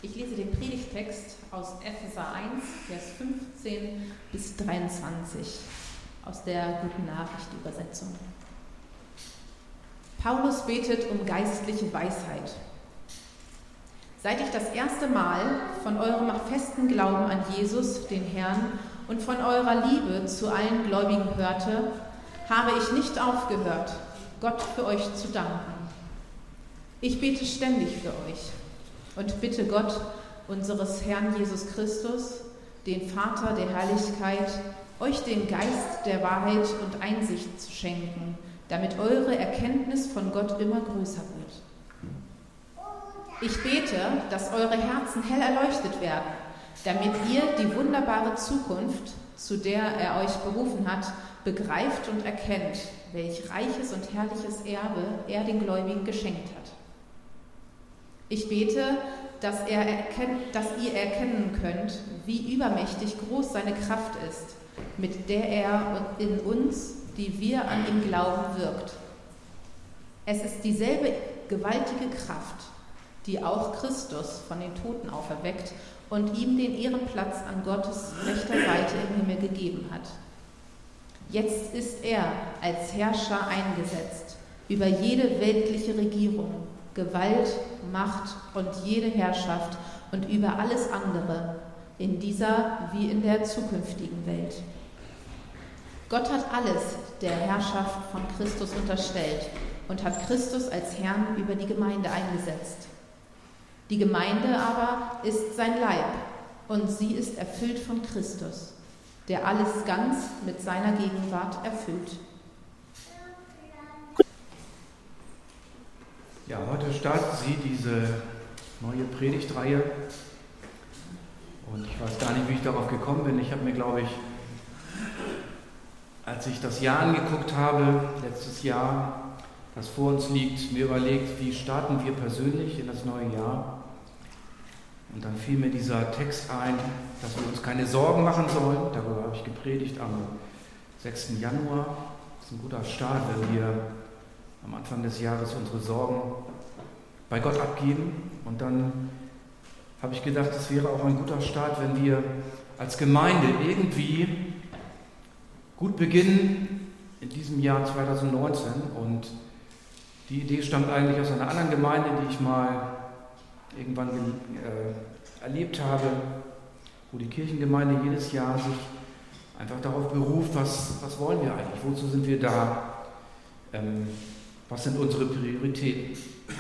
Ich lese den Predigttext aus Epheser 1, Vers 15 bis 23 aus der Gute-Nachricht-Übersetzung. Paulus betet um geistliche Weisheit. Seit ich das erste Mal von eurem festen Glauben an Jesus, den Herrn, und von eurer Liebe zu allen Gläubigen hörte, habe ich nicht aufgehört, Gott für euch zu danken. Ich bete ständig für euch und bitte Gott, unseres Herrn Jesus Christus, den Vater der Herrlichkeit, euch den Geist der Wahrheit und Einsicht zu schenken, damit eure Erkenntnis von Gott immer größer wird. Ich bete, dass eure Herzen hell erleuchtet werden, damit ihr die wunderbare Zukunft, zu der er euch berufen hat, begreift und erkennt, welch reiches und herrliches Erbe er den Gläubigen geschenkt hat. Ich bete, dass ihr erkennen könnt, wie übermächtig groß seine Kraft ist, mit der er in uns, die wir an ihn glauben, wirkt. Es ist dieselbe gewaltige Kraft, die auch Christus von den Toten auferweckt und ihm den Ehrenplatz an Gottes rechter Seite im Himmel gegeben hat. Jetzt ist er als Herrscher eingesetzt über jede weltliche Regierung, Gewalt, Macht und jede Herrschaft und über alles andere, in dieser wie in der zukünftigen Welt. Gott hat alles der Herrschaft von Christus unterstellt und hat Christus als Herrn über die Gemeinde eingesetzt. Die Gemeinde aber ist sein Leib und sie ist erfüllt von Christus, der alles ganz mit seiner Gegenwart erfüllt. Ja, heute starten Sie diese neue Predigtreihe und ich weiß gar nicht, wie ich darauf gekommen bin. Ich habe mir, glaube ich, als ich das Jahr angeguckt habe, letztes Jahr, das vor uns liegt, mir überlegt, wie starten wir persönlich in das neue Jahr. Und dann fiel mir dieser Text ein, dass wir uns keine Sorgen machen sollen. Darüber habe ich gepredigt am 6. Januar. Das ist ein guter Start, wenn wir am Anfang des Jahres unsere Sorgen bei Gott abgeben. Und dann habe ich gedacht, es wäre auch ein guter Start, wenn wir als Gemeinde irgendwie gut beginnen in diesem Jahr 2019. Und die Idee stammt eigentlich aus einer anderen Gemeinde, die ich mal irgendwann erlebt habe, wo die Kirchengemeinde jedes Jahr sich einfach darauf beruft, was wollen wir eigentlich, wozu sind wir da, was sind unsere Prioritäten.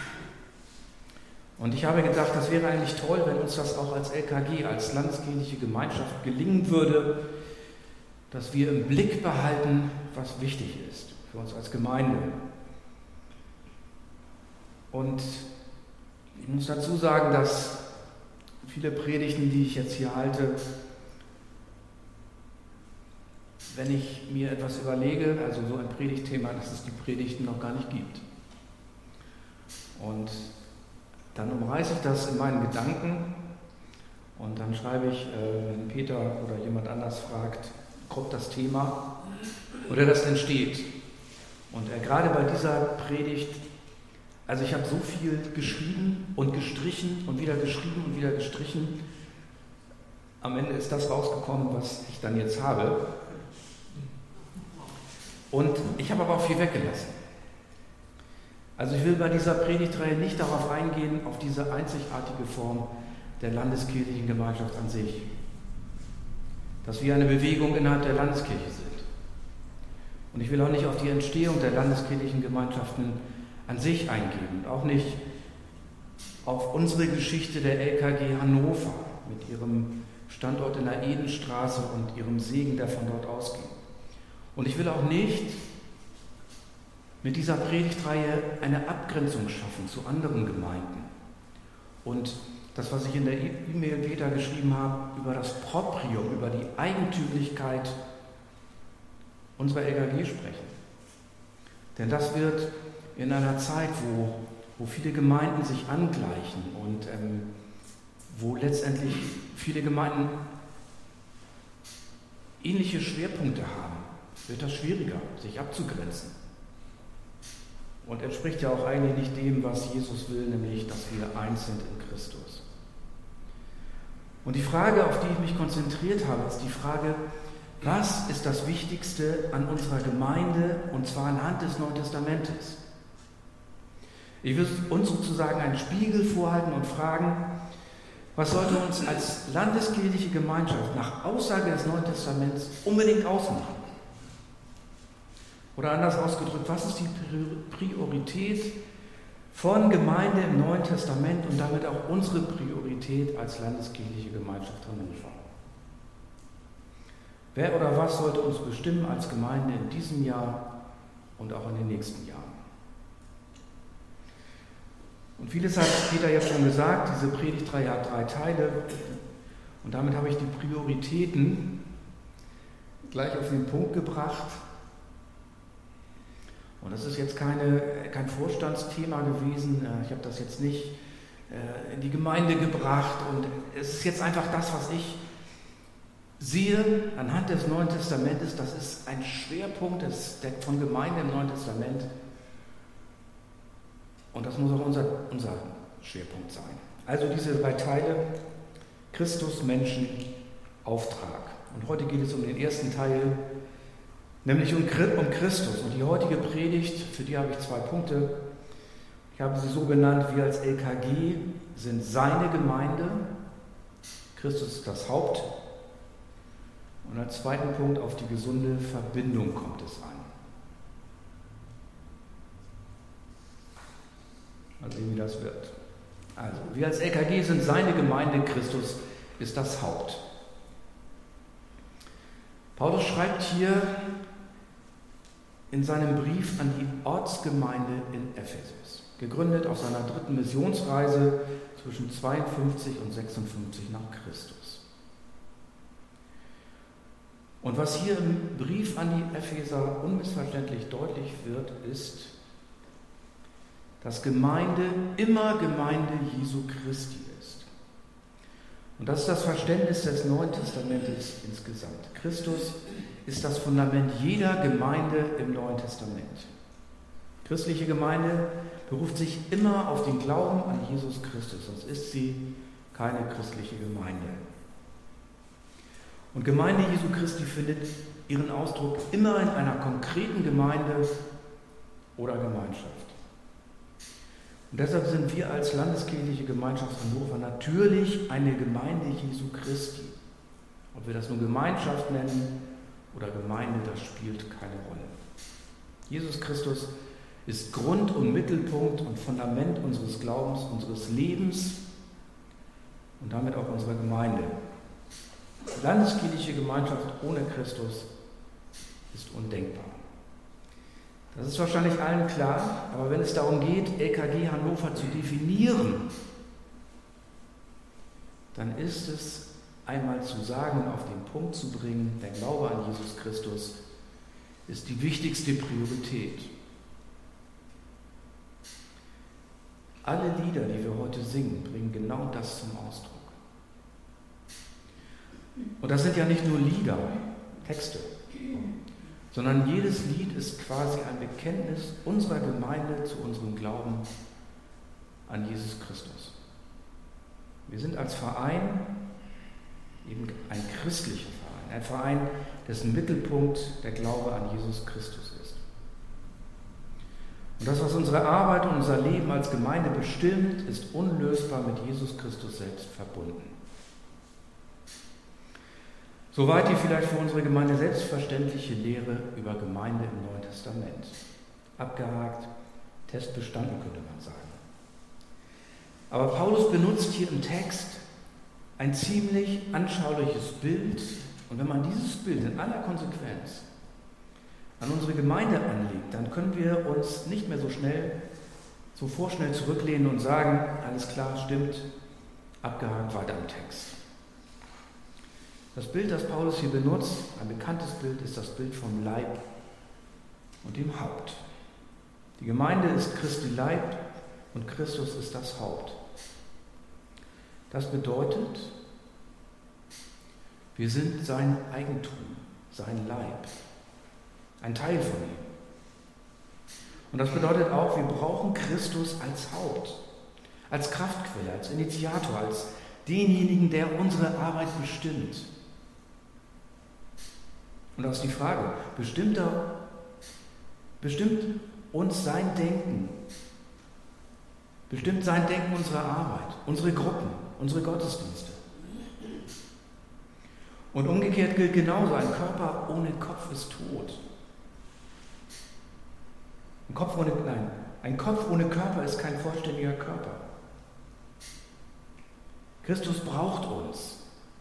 Und ich habe gedacht, das wäre eigentlich toll, wenn uns das auch als LKG, als landeskirchliche Gemeinschaft gelingen würde, dass wir im Blick behalten, was wichtig ist für uns als Gemeinde. Und ich muss dazu sagen, dass viele Predigten, die ich jetzt hier halte, wenn ich mir etwas überlege, also so ein Predigtthema, dass es die Predigten noch gar nicht gibt. Und dann umreiße ich das in meinen Gedanken und dann schreibe ich, wenn Peter oder jemand anders fragt, kommt das Thema oder das entsteht. Und gerade bei dieser Predigt, also ich habe so viel geschrieben und gestrichen und wieder geschrieben und wieder gestrichen. Am Ende ist das rausgekommen, was ich dann jetzt habe. Und ich habe aber auch viel weggelassen. Also ich will bei dieser Predigtreihe nicht darauf eingehen, auf diese einzigartige Form der landeskirchlichen Gemeinschaft an sich. Dass wir eine Bewegung innerhalb der Landeskirche sind. Und ich will auch nicht auf die Entstehung der landeskirchlichen Gemeinschaften an sich eingehen und auch nicht auf unsere Geschichte der LKG Hannover mit ihrem Standort in der Edenstraße und ihrem Segen, der von dort ausgeht. Und ich will auch nicht mit dieser Predigtreihe eine Abgrenzung schaffen zu anderen Gemeinden. Und das, was ich in der E-Mail Peter geschrieben habe, über das Proprium, über die Eigentümlichkeit unserer LKG sprechen. Denn das wird in einer Zeit, wo viele Gemeinden sich angleichen und wo letztendlich viele Gemeinden ähnliche Schwerpunkte haben, wird das schwieriger, sich abzugrenzen. Und entspricht ja auch eigentlich nicht dem, was Jesus will, nämlich, dass wir eins sind in Christus. Und die Frage, auf die ich mich konzentriert habe, ist die Frage, was ist das Wichtigste an unserer Gemeinde, und zwar anhand des Neuen Testamentes? Ich will uns sozusagen einen Spiegel vorhalten und fragen, was sollte uns als landeskirchliche Gemeinschaft nach Aussage des Neuen Testaments unbedingt ausmachen? Oder anders ausgedrückt, was ist die Priorität von Gemeinde im Neuen Testament und damit auch unsere Priorität als landeskirchliche Gemeinschaft Hannover? Wer oder was sollte uns bestimmen als Gemeinde in diesem Jahr und auch in den nächsten Jahren? Und vieles hat Peter ja schon gesagt, diese Predigtreihe hat 3 Teile und damit habe ich die Prioritäten gleich auf den Punkt gebracht. Und das ist jetzt kein Vorstandsthema gewesen, ich habe das jetzt nicht in die Gemeinde gebracht und es ist jetzt einfach das, was ich sehe anhand des Neuen Testamentes, das ist ein Schwerpunkt von Gemeinde im Neuen Testament. Und das muss auch unser Schwerpunkt sein. Also diese 3 Teile, Christus, Menschen, Auftrag. Und heute geht es um den ersten Teil, nämlich um Christus. Und die heutige Predigt, für die habe ich 2 Punkte. Ich habe sie so genannt, wir als LKG sind seine Gemeinde. Christus ist das Haupt. Und als zweiten Punkt, auf die gesunde Verbindung kommt es an. Mal sehen, wie das wird. Also, wir als LKG sind seine Gemeinde, Christus ist das Haupt. Paulus schreibt hier in seinem Brief an die Ortsgemeinde in Ephesus, gegründet auf seiner 3. Missionsreise zwischen 52 und 56 nach Christus. Und was hier im Brief an die Epheser unmissverständlich deutlich wird, ist, dass Gemeinde immer Gemeinde Jesu Christi ist. Und das ist das Verständnis des Neuen Testamentes insgesamt. Christus ist das Fundament jeder Gemeinde im Neuen Testament. Christliche Gemeinde beruft sich immer auf den Glauben an Jesus Christus, sonst ist sie keine christliche Gemeinde. Und Gemeinde Jesu Christi findet ihren Ausdruck immer in einer konkreten Gemeinde oder Gemeinschaft. Und deshalb sind wir als landeskirchliche Gemeinschaft Hannover natürlich eine Gemeinde Jesu Christi. Ob wir das nun Gemeinschaft nennen oder Gemeinde, das spielt keine Rolle. Jesus Christus ist Grund und Mittelpunkt und Fundament unseres Glaubens, unseres Lebens und damit auch unserer Gemeinde. Landeskirchliche Gemeinschaft ohne Christus ist undenkbar. Das ist wahrscheinlich allen klar, aber wenn es darum geht, LKG Hannover zu definieren, dann ist es einmal zu sagen und auf den Punkt zu bringen, der Glaube an Jesus Christus ist die wichtigste Priorität. Alle Lieder, die wir heute singen, bringen genau das zum Ausdruck. Und das sind ja nicht nur Lieder, Texte, sondern jedes Lied ist quasi ein Bekenntnis unserer Gemeinde zu unserem Glauben an Jesus Christus. Wir sind als Verein eben ein christlicher Verein, ein Verein, dessen Mittelpunkt der Glaube an Jesus Christus ist. Und das, was unsere Arbeit und unser Leben als Gemeinde bestimmt, ist unlösbar mit Jesus Christus selbst verbunden. Soweit die vielleicht für unsere Gemeinde selbstverständliche Lehre über Gemeinde im Neuen Testament. Abgehakt, Test bestanden, könnte man sagen. Aber Paulus benutzt hier im Text ein ziemlich anschauliches Bild. Und wenn man dieses Bild in aller Konsequenz an unsere Gemeinde anlegt, dann können wir uns nicht mehr so vorschnell zurücklehnen und sagen, alles klar, stimmt, abgehakt, weiter im Text. Das Bild, das Paulus hier benutzt, ein bekanntes Bild, ist das Bild vom Leib und dem Haupt. Die Gemeinde ist Christi Leib und Christus ist das Haupt. Das bedeutet, wir sind sein Eigentum, sein Leib, ein Teil von ihm. Und das bedeutet auch, wir brauchen Christus als Haupt, als Kraftquelle, als Initiator, als denjenigen, der unsere Arbeit bestimmt. Und da ist die Frage, bestimmt uns sein Denken, bestimmt sein Denken unsere Arbeit, unsere Gruppen, unsere Gottesdienste. Und umgekehrt gilt genauso, ein Körper ohne Kopf ist tot. Ein Kopf ohne Körper ist kein vollständiger Körper. Christus braucht uns.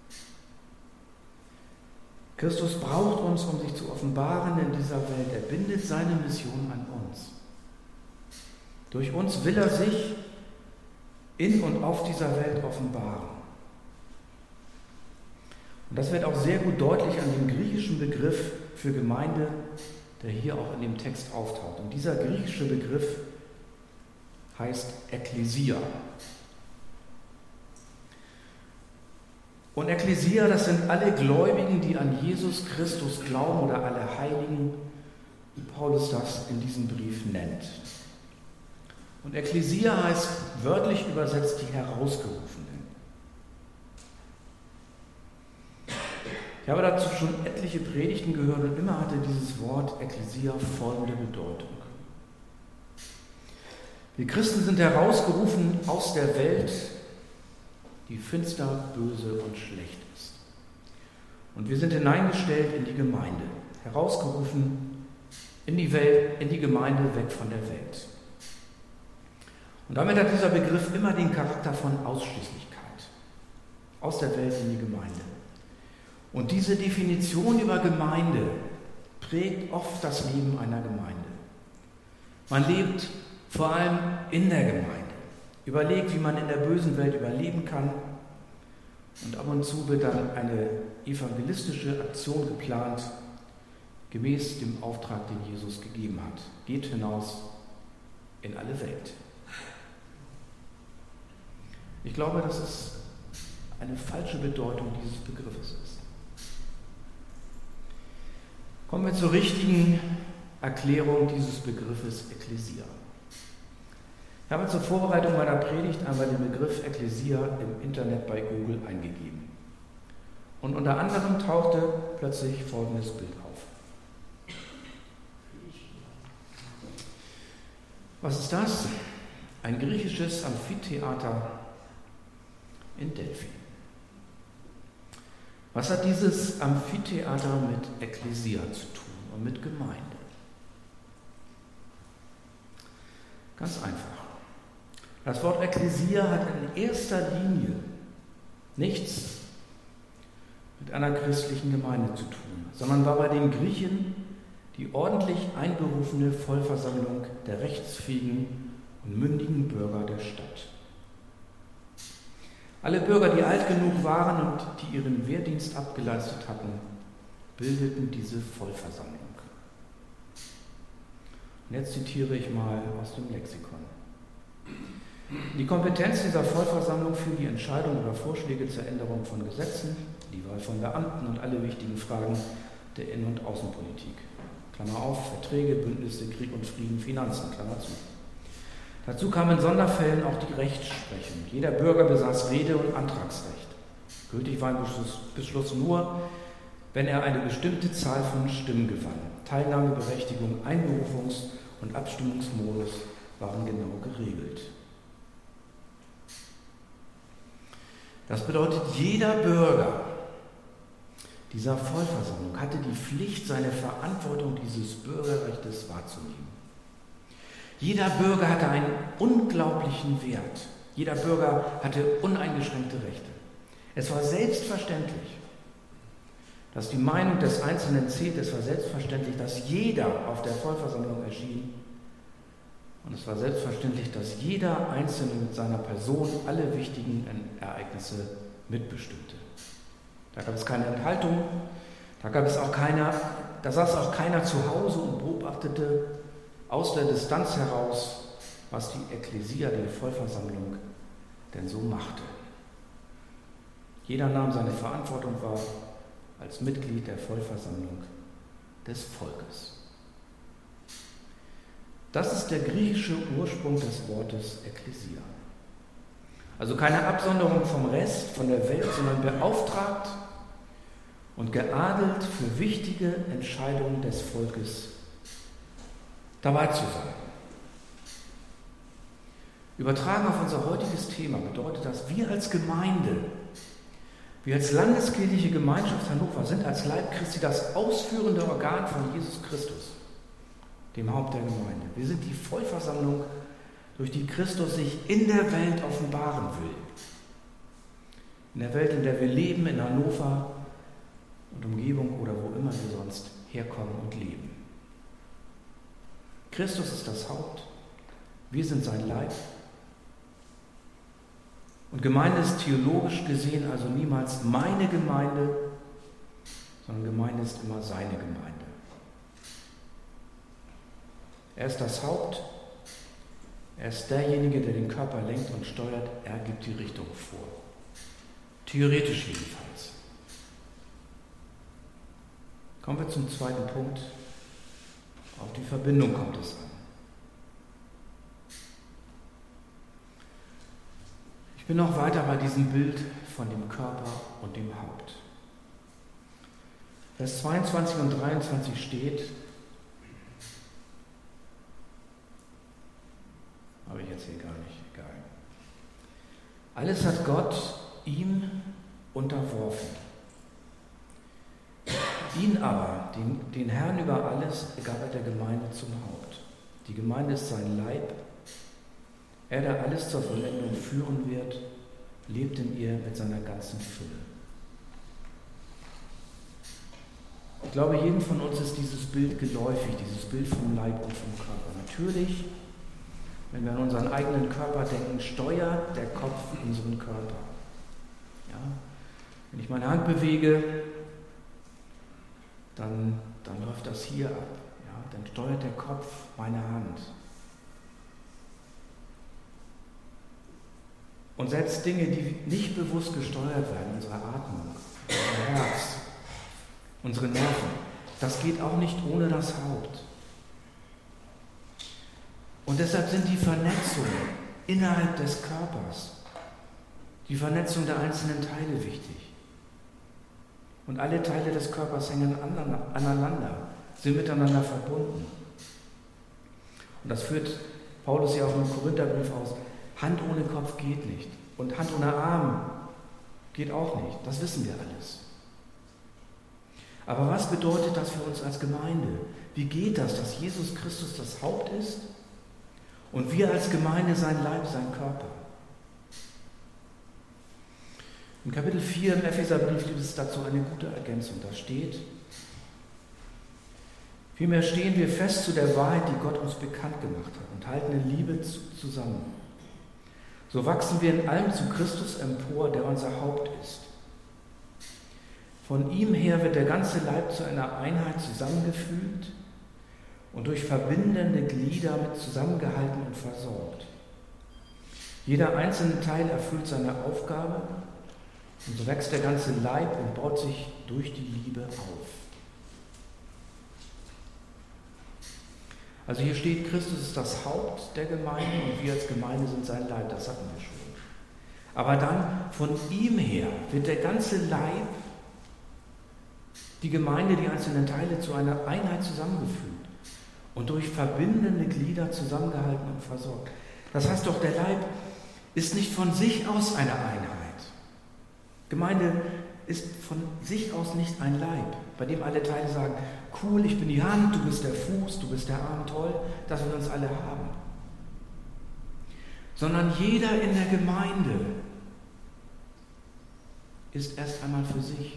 Christus braucht uns, um sich zu offenbaren in dieser Welt. Er bindet seine Mission an uns. Durch uns will er sich in und auf dieser Welt offenbaren. Und das wird auch sehr gut deutlich an dem griechischen Begriff für Gemeinde, der hier auch in dem Text auftaucht. Und dieser griechische Begriff heißt Ekklesia. Und Ekklesia, das sind alle Gläubigen, die an Jesus Christus glauben, oder alle Heiligen, wie Paulus das in diesem Brief nennt. Und Ekklesia heißt wörtlich übersetzt die Herausgerufenen. Ich habe dazu schon etliche Predigten gehört und immer hatte dieses Wort Ekklesia folgende Bedeutung. Wir Christen sind herausgerufen aus der Welt, die finster, böse und schlecht ist. Und wir sind hineingestellt in die Gemeinde, herausgerufen in die Welt, in die Gemeinde, weg von der Welt. Und damit hat dieser Begriff immer den Charakter von Ausschließlichkeit. Aus der Welt in die Gemeinde. Und diese Definition über Gemeinde prägt oft das Leben einer Gemeinde. Man lebt vor allem in der Gemeinde, überlegt, wie man in der bösen Welt überleben kann, und ab und zu wird dann eine evangelistische Aktion geplant, gemäß dem Auftrag, den Jesus gegeben hat. Geht hinaus in alle Welt. Ich glaube, dass es eine falsche Bedeutung dieses Begriffes ist. Kommen wir zur richtigen Erklärung dieses Begriffes Ekklesia. Ich habe zur Vorbereitung meiner Predigt einmal den Begriff Ekklesia im Internet bei Google eingegeben. Und unter anderem tauchte plötzlich folgendes Bild auf. Was ist das? Ein griechisches Amphitheater in Delphi. Was hat dieses Amphitheater mit Ekklesia zu tun und mit Gemeinde? Ganz einfach. Das Wort Ekklesia hat in erster Linie nichts mit einer christlichen Gemeinde zu tun, sondern war bei den Griechen die ordentlich einberufene Vollversammlung der rechtsfähigen und mündigen Bürger der Stadt. Alle Bürger, die alt genug waren und die ihren Wehrdienst abgeleistet hatten, bildeten diese Vollversammlung. Und jetzt zitiere ich mal aus dem Lexikon. Die Kompetenz dieser Vollversammlung für die Entscheidung oder Vorschläge zur Änderung von Gesetzen, die Wahl von Beamten und alle wichtigen Fragen der Innen- und Außenpolitik. Klammer auf, Verträge, Bündnisse, Krieg und Frieden, Finanzen, Klammer zu. Dazu kam in Sonderfällen auch die Rechtsprechung. Jeder Bürger besaß Rede- und Antragsrecht. Gültig war ein Beschluss nur, wenn er eine bestimmte Zahl von Stimmen gewann. Teilnahmeberechtigung, Einberufungs- und Abstimmungsmodus waren genau geregelt. Das bedeutet, jeder Bürger dieser Vollversammlung hatte die Pflicht, seine Verantwortung dieses Bürgerrechtes wahrzunehmen. Jeder Bürger hatte einen unglaublichen Wert. Jeder Bürger hatte uneingeschränkte Rechte. Es war selbstverständlich, dass die Meinung des Einzelnen zählt. Es war selbstverständlich, dass jeder auf der Vollversammlung erschien. Und es war selbstverständlich, dass jeder Einzelne mit seiner Person alle wichtigen Ereignisse mitbestimmte. Da gab es keine Enthaltung, da saß auch keiner zu Hause und beobachtete aus der Distanz heraus, was die Ekklesia, die Vollversammlung, denn so machte. Jeder nahm seine Verantwortung wahr als Mitglied der Vollversammlung des Volkes. Das ist der griechische Ursprung des Wortes Ekklesia. Also keine Absonderung vom Rest, von der Welt, sondern beauftragt und geadelt für wichtige Entscheidungen des Volkes dabei zu sein. Übertragen auf unser heutiges Thema bedeutet das, wir als Gemeinde, wir als landeskirchliche Gemeinschaft Hannover sind als Leib Christi das ausführende Organ von Jesus Christus, dem Haupt der Gemeinde. Wir sind die Vollversammlung, durch die Christus sich in der Welt offenbaren will. In der Welt, in der wir leben, in Hannover und Umgebung oder wo immer wir sonst herkommen und leben. Christus ist das Haupt, wir sind sein Leib. Und Gemeinde ist theologisch gesehen also niemals meine Gemeinde, sondern Gemeinde ist immer seine Gemeinde. Er ist das Haupt, er ist derjenige, der den Körper lenkt und steuert, er gibt die Richtung vor. Theoretisch jedenfalls. Kommen wir zum zweiten Punkt. Auf die Verbindung kommt es an. Ich bin noch weiter bei diesem Bild von dem Körper und dem Haupt. Vers 22 und 23 steht, habe ich jetzt hier gar nicht, egal. Alles hat Gott ihm unterworfen. Ihn aber, den Herrn über alles, gab er der Gemeinde zum Haupt. Die Gemeinde ist sein Leib. Er, der alles zur Vollendung führen wird, lebt in ihr mit seiner ganzen Fülle. Ich glaube, jedem von uns ist dieses Bild geläufig, dieses Bild vom Leib und vom Körper. Natürlich, wenn wir an unseren eigenen Körper denken, steuert der Kopf unseren Körper. Ja? Wenn ich meine Hand bewege, dann läuft das hier ab. Ja? Dann steuert der Kopf meine Hand. Und selbst Dinge, die nicht bewusst gesteuert werden, unsere Atmung, unser Herz, unsere Nerven, das geht auch nicht ohne das Haupt. Und deshalb sind die Vernetzungen innerhalb des Körpers, die Vernetzung der einzelnen Teile wichtig. Und alle Teile des Körpers hängen aneinander, sind miteinander verbunden. Und das führt Paulus ja auch im Korintherbrief aus. Hand ohne Kopf geht nicht. Und Hand ohne Arm geht auch nicht. Das wissen wir alles. Aber was bedeutet das für uns als Gemeinde? Wie geht das, dass Jesus Christus das Haupt ist und wir als Gemeinde sein Leib, sein Körper? Im Kapitel 4 im Epheserbrief gibt es dazu eine gute Ergänzung. Da steht: Vielmehr stehen wir fest zu der Wahrheit, die Gott uns bekannt gemacht hat, und halten in Liebe zusammen. So wachsen wir in allem zu Christus empor, der unser Haupt ist. Von ihm her wird der ganze Leib zu einer Einheit zusammengefügt und durch verbindende Glieder mit zusammengehalten und versorgt. Jeder einzelne Teil erfüllt seine Aufgabe und so wächst der ganze Leib und baut sich durch die Liebe auf. Also hier steht, Christus ist das Haupt der Gemeinde und wir als Gemeinde sind sein Leib, das hatten wir schon. Aber dann von ihm her wird der ganze Leib, die Gemeinde, die einzelnen Teile zu einer Einheit zusammengefügt und durch verbindende Glieder zusammengehalten und versorgt. Das heißt doch, der Leib ist nicht von sich aus eine Einheit. Gemeinde ist von sich aus nicht ein Leib, bei dem alle Teile sagen, cool, ich bin die Hand, du bist der Fuß, du bist der Arm, toll, dass wir uns alle haben. Sondern jeder in der Gemeinde ist erst einmal für sich.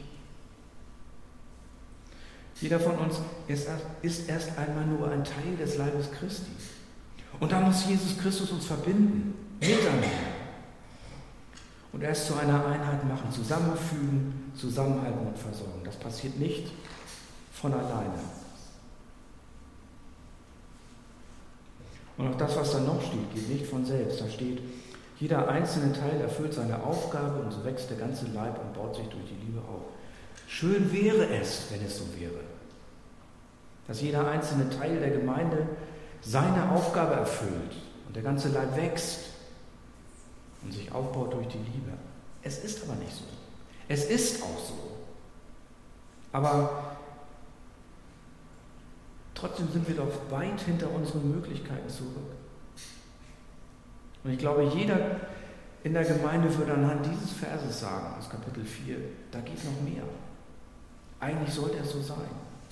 Jeder von uns ist erst einmal nur ein Teil des Leibes Christi. Und da muss Jesus Christus uns verbinden, miteinander. Und erst zu einer Einheit machen, zusammenfügen, zusammenhalten und versorgen. Das passiert nicht von alleine. Und auch das, was da noch steht, geht nicht von selbst. Da steht, jeder einzelne Teil erfüllt seine Aufgabe und so wächst der ganze Leib und baut sich durch die Liebe auf. Schön wäre es, wenn es so wäre, dass jeder einzelne Teil der Gemeinde seine Aufgabe erfüllt und der ganze Leib wächst und sich aufbaut durch die Liebe. Es ist aber nicht so. Es ist auch so. Aber trotzdem sind wir doch weit hinter unseren Möglichkeiten zurück. Und ich glaube, jeder in der Gemeinde würde anhand dieses Verses sagen, aus Kapitel 4, da geht noch mehr. Eigentlich sollte es so sein.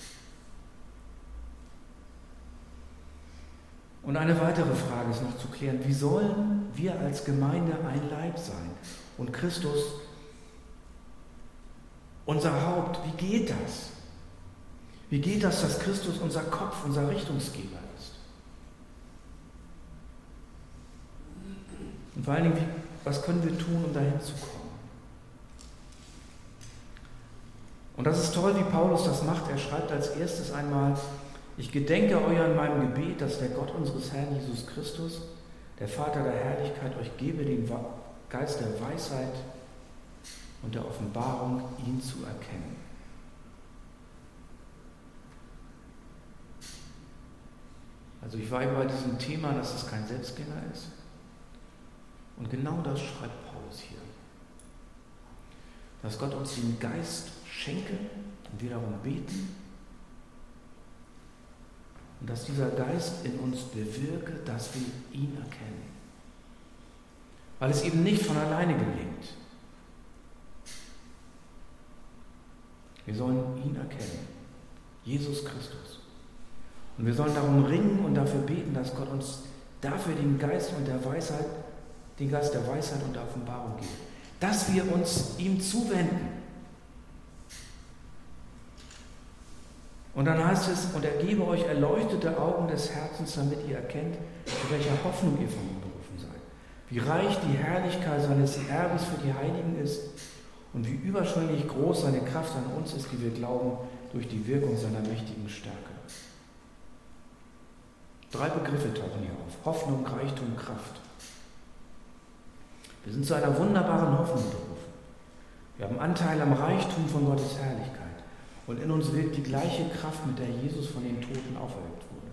Und eine weitere Frage ist noch zu klären: Wie sollen wir als Gemeinde ein Leib sein und Christus unser Haupt? Wie geht das? Wie geht das, dass Christus unser Kopf, unser Richtungsgeber ist? Und vor allen Dingen, was können wir tun, um dahin zu kommen? Und das ist toll, wie Paulus das macht. Er schreibt als erstes einmal: Ich gedenke euer in meinem Gebet, dass der Gott unseres Herrn Jesus Christus, der Vater der Herrlichkeit, euch gebe den Geist der Weisheit und der Offenbarung, ihn zu erkennen. Also ich war bei diesem Thema, dass es kein Selbstgänger ist. Und genau das schreibt Paulus hier. Dass Gott uns den Geist schenke und wir darum beten. Und dass dieser Geist in uns bewirke, dass wir ihn erkennen. Weil es eben nicht von alleine gelingt. Wir sollen ihn erkennen. Jesus Christus. Und wir sollen darum ringen und dafür beten, dass Gott uns dafür den Geist der Weisheit und der Offenbarung gibt. Dass wir uns ihm zuwenden. Und dann heißt es: Und er gebe euch erleuchtete Augen des Herzens, damit ihr erkennt, zu welcher Hoffnung ihr von ihm berufen seid. Wie reich die Herrlichkeit seines Erbes für die Heiligen ist und wie überschwänglich groß seine Kraft an uns ist, die wir glauben, durch die Wirkung seiner mächtigen Stärke. 3 Begriffe tauchen hier auf: Hoffnung, Reichtum, Kraft. Wir sind zu einer wunderbaren Hoffnung berufen. Wir haben Anteil am Reichtum von Gottes Herrlichkeit. Und in uns wirkt die gleiche Kraft, mit der Jesus von den Toten auferweckt wurde.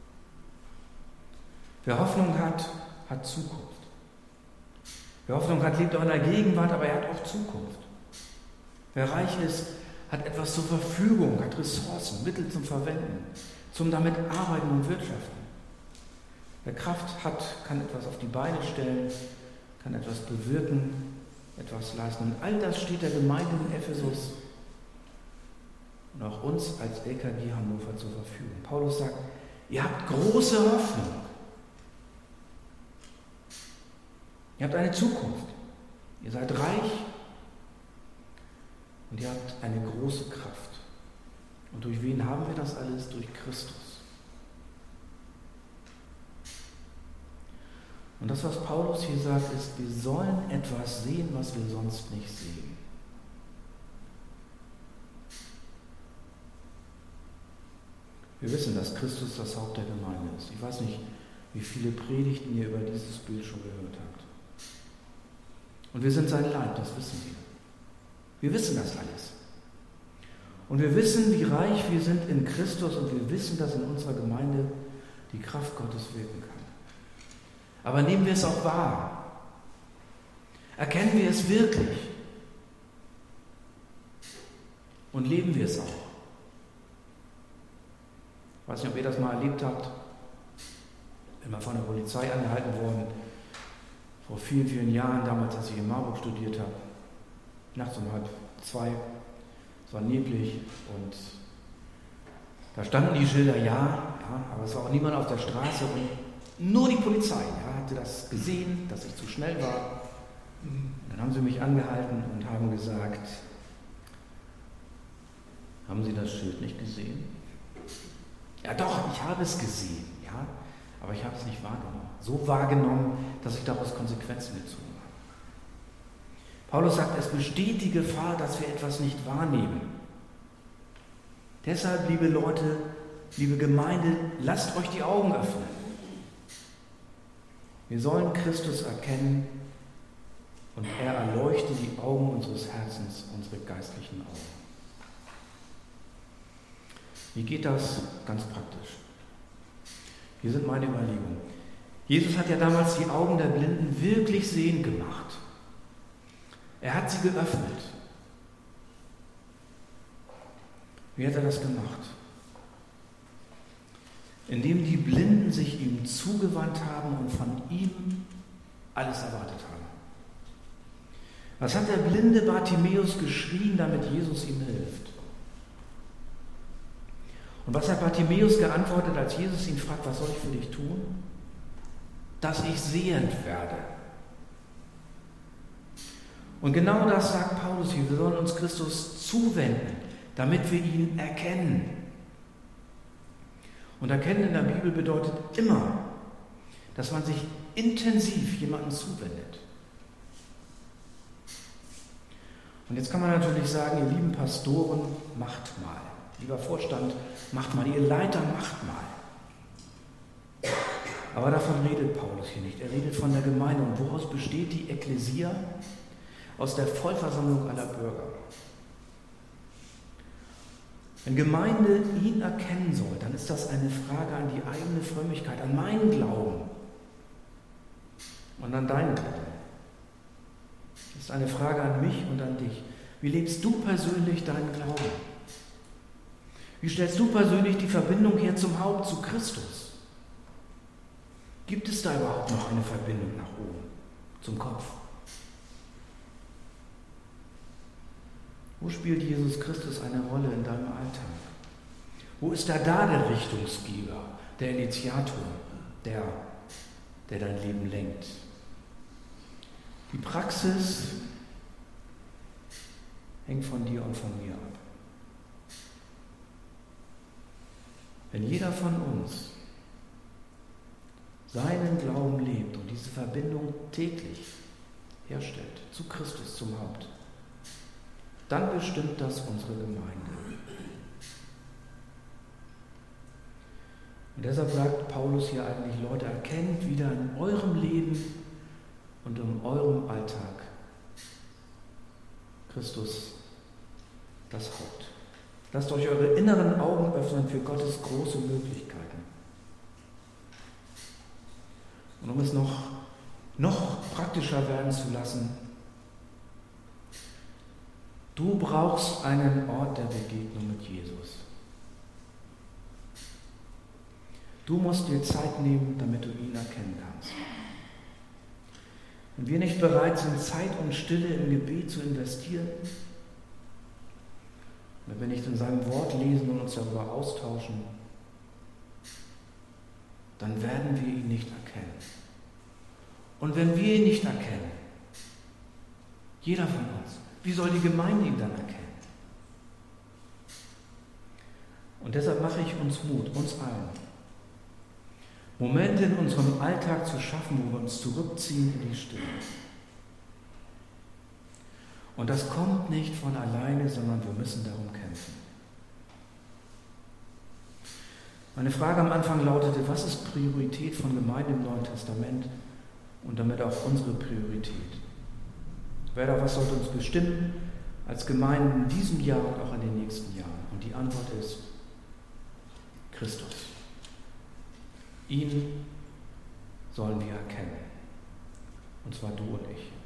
Wer Hoffnung hat, hat Zukunft. Wer Hoffnung hat, lebt auch in der Gegenwart, aber er hat auch Zukunft. Wer reich ist, hat etwas zur Verfügung, hat Ressourcen, Mittel zum Verwenden, zum damit arbeiten und wirtschaften. Wer Kraft hat, kann etwas auf die Beine stellen, kann etwas bewirken, etwas leisten. Und all das steht der Gemeinde in Ephesus und auch uns als LKG Hannover zur Verfügung. Paulus sagt: Ihr habt große Hoffnung. Ihr habt eine Zukunft. Ihr seid reich und ihr habt eine große Kraft. Und durch wen haben wir das alles? Durch Christus. Und das, was Paulus hier sagt, ist: Wir sollen etwas sehen, was wir sonst nicht sehen. Wir wissen, dass Christus das Haupt der Gemeinde ist. Ich weiß nicht, wie viele Predigten ihr über dieses Bild schon gehört habt. Und wir sind sein Leib, das wissen wir. Wir wissen das alles. Und wir wissen, wie reich wir sind in Christus, und wir wissen, dass in unserer Gemeinde die Kraft Gottes wirken kann. Aber nehmen wir es auch wahr? Erkennen wir es wirklich? Und leben wir es auch? Ich weiß nicht, ob ihr das mal erlebt habt. Bin mal von der Polizei angehalten worden, vor vielen, vielen Jahren, damals, als ich in Marburg studiert habe. Nachts um 1:30. Es war neblig und da standen die Schilder, ja, aber es war auch niemand auf der Straße und nur die Polizei hatte das gesehen, dass ich zu schnell war. Und dann haben sie mich angehalten und haben gesagt: Haben Sie das Schild nicht gesehen? Ja doch, ich habe es gesehen, ja, aber ich habe es nicht wahrgenommen. So wahrgenommen, dass ich daraus Konsequenzen gezogen habe. Paulus sagt, es besteht die Gefahr, dass wir etwas nicht wahrnehmen. Deshalb, liebe Leute, liebe Gemeinde, lasst euch die Augen öffnen. Wir sollen Christus erkennen und er erleuchte die Augen unseres Herzens, unsere geistlichen Augen. Wie geht das ganz praktisch? Hier sind meine Überlegungen. Jesus hat ja damals die Augen der Blinden wirklich sehend gemacht. Er hat sie geöffnet. Wie hat er das gemacht? Indem die Blinden sich ihm zugewandt haben und von ihm alles erwartet haben. Was hat der blinde Bartimäus geschrien, damit Jesus ihm hilft? Und was hat Bartimäus geantwortet, als Jesus ihn fragt, was soll ich für dich tun? Dass ich sehend werde. Und genau das sagt Paulus hier. Wir sollen uns Christus zuwenden, damit wir ihn erkennen. Und erkennen in der Bibel bedeutet immer, dass man sich intensiv jemandem zuwendet. Und jetzt kann man natürlich sagen, ihr lieben Pastoren, macht mal. Lieber Vorstand, macht mal. Ihr Leiter, macht mal. Aber davon redet Paulus hier nicht. Er redet von der Gemeinde. Und woraus besteht die Ekklesia? Aus der Vollversammlung aller Bürger. Wenn Gemeinde ihn erkennen soll, dann ist das eine Frage an die eigene Frömmigkeit, an meinen Glauben und an deinen Glauben. Das ist eine Frage an mich und an dich. Wie lebst du persönlich deinen Glauben? Wie stellst du persönlich die Verbindung her zum Haupt, zu Christus? Gibt es da überhaupt noch eine Verbindung nach oben, zum Kopf? Wo spielt Jesus Christus eine Rolle in deinem Alltag? Wo ist da der Richtungsgeber, der Initiator, der dein Leben lenkt? Die Praxis hängt von dir und von mir ab. Wenn jeder von uns seinen Glauben lebt und diese Verbindung täglich herstellt, zu Christus, zum Haupt, dann bestimmt das unsere Gemeinde. Und deshalb sagt Paulus hier eigentlich, Leute, erkennt wieder in eurem Leben und in eurem Alltag Christus das Haupt. Lasst euch eure inneren Augen öffnen für Gottes große Möglichkeiten. Und um es noch praktischer werden zu lassen, du brauchst einen Ort der Begegnung mit Jesus. Du musst dir Zeit nehmen, damit du ihn erkennen kannst. Wenn wir nicht bereit sind, Zeit und Stille im Gebet zu investieren, wenn wir nicht in seinem Wort lesen und uns darüber austauschen, dann werden wir ihn nicht erkennen. Und wenn wir ihn nicht erkennen, jeder von uns, wie soll die Gemeinde ihn dann erkennen? Und deshalb mache ich uns Mut, uns allen, Momente in unserem Alltag zu schaffen, wo wir uns zurückziehen in die Stille. Und das kommt nicht von alleine, sondern wir müssen darum kämpfen. Meine Frage am Anfang lautete, was ist Priorität von Gemeinde im Neuen Testament und damit auch unsere Priorität? Was sollte uns bestimmen als Gemeinde in diesem Jahr und auch in den nächsten Jahren? Und die Antwort ist Christus. Ihn sollen wir erkennen. Und zwar du und ich.